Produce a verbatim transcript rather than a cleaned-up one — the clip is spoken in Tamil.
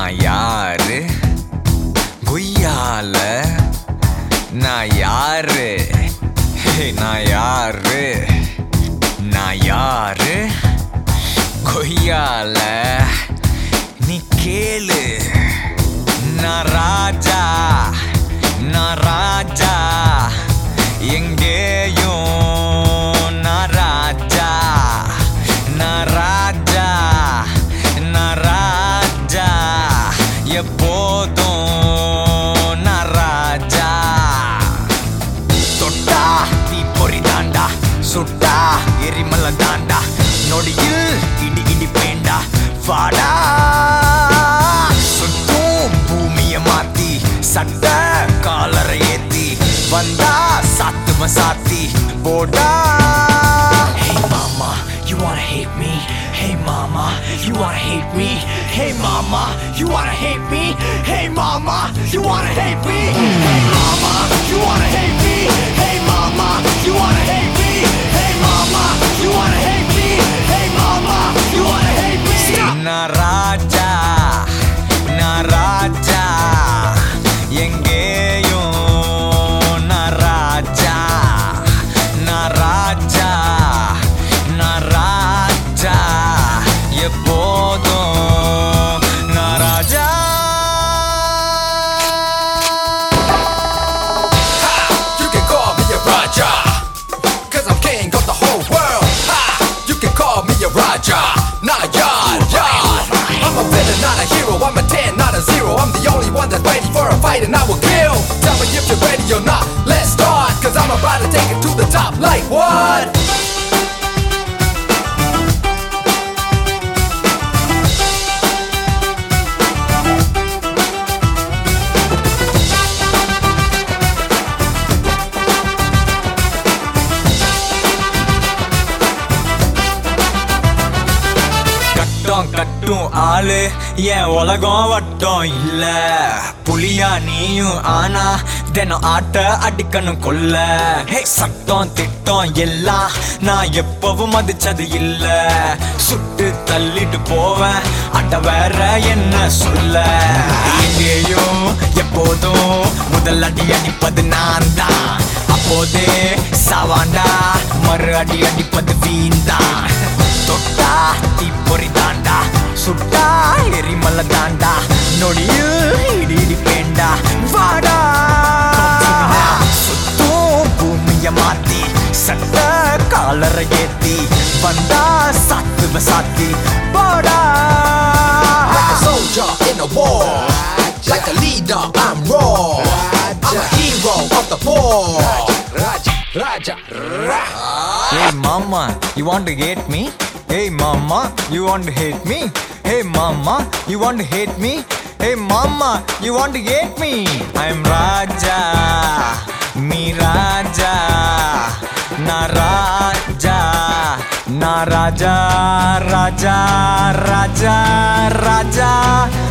நான் யாரு குய்யால நான் யாரு நான் யாரு நான் யாரு கொய்யால நீ கேளு நான் ராஜா நான் ராஜா எங்கேயும் நான் ராஜா நான் ராஜா நான் ராஜா எப்போதும் நான் ராஜா தொட்டா தீ பொறி தாண்டா சுட்டா எரிமலை தாண்டா நொடியில் இடி இடி பேண்டா வாடா சுட்டும் பூமிய மாத்தி சட்ட காலரை ஏத்தி வந்தா சாத்தும சாத்தி போடா. Hey mama, you wanna hate me? Hey mama, you wanna hate me? Hey mama, you wanna hate me? Hey mama, you wanna hate me? Hey mama, you wanna hate me? Hey mama, you wanna hate me? Hey mama, you wanna hate me? Hey mama, you wanna hate me? நான் ராஜா நான் ராஜா எங்கேயும் நான் ராஜா நான் ராஜா நான் ராஜா எப்போதும் நான் ராஜா. You can call me a Raja, cause I'm king of the whole world. Ha! You can call me a Raja, not a yard, yard. I'm a villain, not a hero. I'm a ten, not a zero. I'm the only one that's ready for a fight and I will kill. Tell me if you're ready or not, let's start. Cause I'm about to take it to the top like what? கட்டும் ஆளு என் உலகம் வட்டம் இல்ல புலியா நீயும் ஆனா தினம் ஆட்ட அடிக்கணும் கொல்ல. சட்டம் திட்டம் எல்லாம் நான் எப்பவும் மதிச்சது இல்ல சுட்டு தள்ளிட்டு போவேன் அட வேற என்ன சொல்ல. எங்கேயும் எப்போதும் முதல் அடி அடிப்பது நான் தான் அப்போதே சாவாண்டா மறு அடி அடிப்பது வீண்தான். தொட்டா தீ பொறி தாண்டா சுட்டா எரிமலை தாண்டா நொடியில் இடி இடி பேண்டா வாடா சுத்தும் பூமிய மாத்தி சட்ட காலரை ஏத்தி வந்தா சாத்துவ சாத்தி போடா. Like a soldier in a war, like a leader I'm raw. I'm a hero of the poor. Raja, Raja, Raja. Hey mama, you want to hate me? Hey mama, you want to hate me? Hey mama, you want to hate me? Hey mama, you want to hate me? I'm Raja, me Raja, na Raja, na Raja, Raja, Raja, Raja.